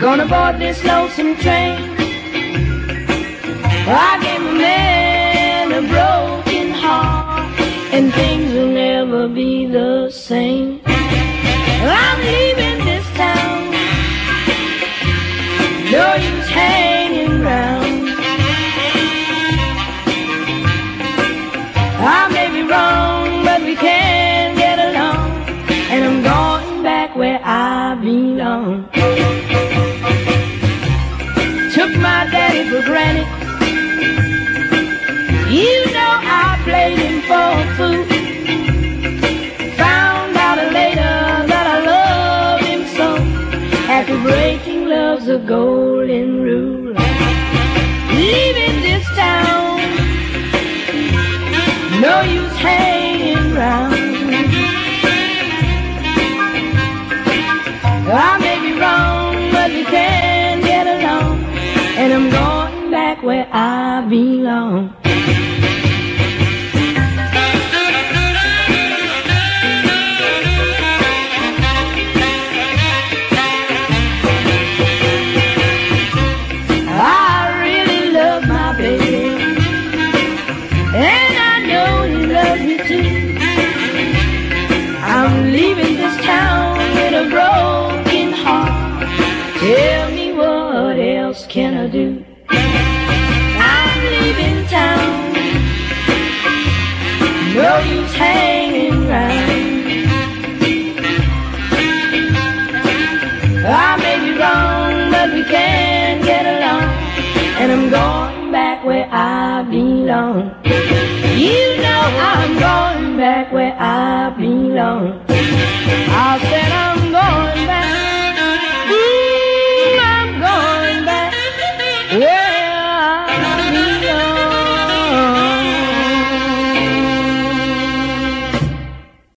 gonna board this lonesome train. I gave a man a broken heart, and things will never be the same. I'm leaving this town, no use hanging round. I may be wrong, but we can get along, and I'm going back where I belong. Took my daddy for granted, you know I played him for a fool. Found out later that I loved him so, after breaking love's a golden rule. Leaving this town, no use hanging round. I may be wrong, but we can get along, and I'm going back where I belong. I really love my baby, and I know he loves me too. I'm leaving this town with a broken heart. Tell me, what else can I do? I'm leaving town, no use hanging round. I may be wrong, but we can get along, and I'm going back where I belong. You know I'm going back where I belong.